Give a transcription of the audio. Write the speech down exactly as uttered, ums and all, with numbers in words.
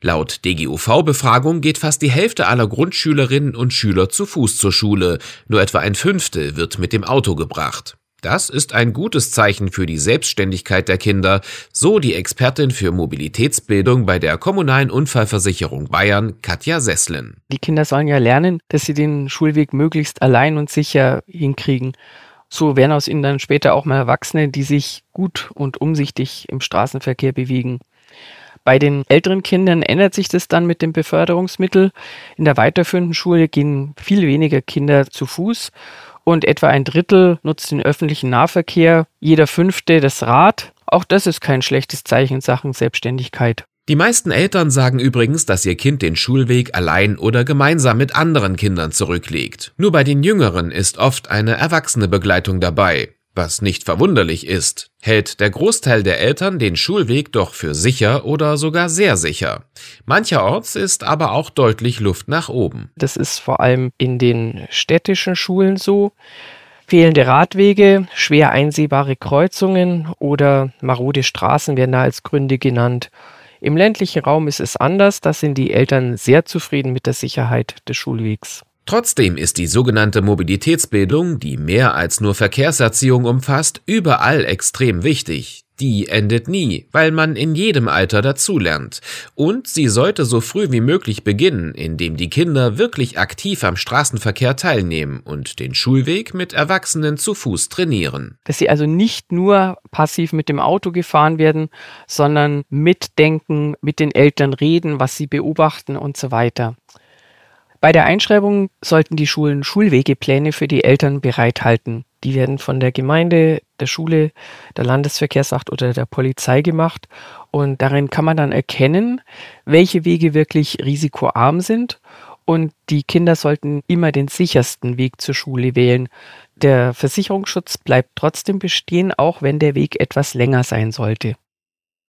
Laut D G U V-Befragung geht fast die Hälfte aller Grundschülerinnen und Schüler zu Fuß zur Schule. Nur etwa ein Fünftel wird mit dem Auto gebracht. Das ist ein gutes Zeichen für die Selbstständigkeit der Kinder, so die Expertin für Mobilitätsbildung bei der Kommunalen Unfallversicherung Bayern, Katja Sesslin. Die Kinder sollen ja lernen, dass sie den Schulweg möglichst allein und sicher hinkriegen. So werden aus ihnen dann später auch mal Erwachsene, die sich gut und umsichtig im Straßenverkehr bewegen. Bei den älteren Kindern ändert sich das dann mit dem Beförderungsmittel. In der weiterführenden Schule gehen viel weniger Kinder zu Fuß und etwa ein Drittel nutzt den öffentlichen Nahverkehr, jeder Fünfte das Rad. Auch das ist kein schlechtes Zeichen in Sachen Selbstständigkeit. Die meisten Eltern sagen übrigens, dass ihr Kind den Schulweg allein oder gemeinsam mit anderen Kindern zurücklegt. Nur bei den Jüngeren ist oft eine erwachsene Begleitung dabei. Was nicht verwunderlich ist, hält der Großteil der Eltern den Schulweg doch für sicher oder sogar sehr sicher. Mancherorts ist aber auch deutlich Luft nach oben. Das ist vor allem in den städtischen Schulen so. Fehlende Radwege, schwer einsehbare Kreuzungen oder marode Straßen werden da als Gründe genannt. Im ländlichen Raum ist es anders, da sind die Eltern sehr zufrieden mit der Sicherheit des Schulwegs. Trotzdem ist die sogenannte Mobilitätsbildung, die mehr als nur Verkehrserziehung umfasst, überall extrem wichtig. Die endet nie, weil man in jedem Alter dazulernt. Und sie sollte so früh wie möglich beginnen, indem die Kinder wirklich aktiv am Straßenverkehr teilnehmen und den Schulweg mit Erwachsenen zu Fuß trainieren. Dass sie also nicht nur passiv mit dem Auto gefahren werden, sondern mitdenken, mit den Eltern reden, was sie beobachten und so weiter. Bei der Einschreibung sollten die Schulen Schulwegepläne für die Eltern bereithalten. Die werden von der Gemeinde, der Schule, der Landesverkehrswacht oder der Polizei gemacht. Und darin kann man dann erkennen, welche Wege wirklich risikoarm sind. Und die Kinder sollten immer den sichersten Weg zur Schule wählen. Der Versicherungsschutz bleibt trotzdem bestehen, auch wenn der Weg etwas länger sein sollte.